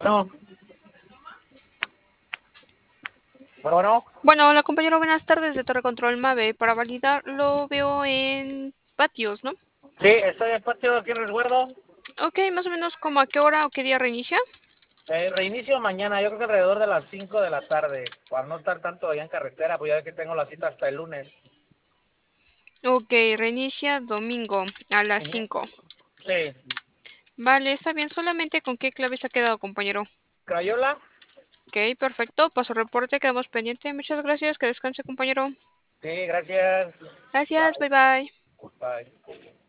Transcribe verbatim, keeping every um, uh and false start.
No, bueno, bueno. Bueno, hola compañero, buenas tardes de Torre Control Mave. Para validar lo veo en patios, ¿no? Sí, estoy en patio aquí en Resguardo. Ok, más o menos como a qué hora o qué día reinicia. Eh, reinicio mañana, yo creo que alrededor de las cinco de la tarde, para no estar tanto allá en carretera, pues ya ves que tengo la cita hasta el lunes. Ok, reinicia domingo a las Ujú. cinco. Sí. Vale, está bien. Solamente con qué clave se ha quedado, compañero. Crayola. Ok, perfecto. Paso reporte, quedamos pendiente. Muchas gracias. Que descanse, compañero. Sí, gracias. Gracias, Bye. bye bye. Bye.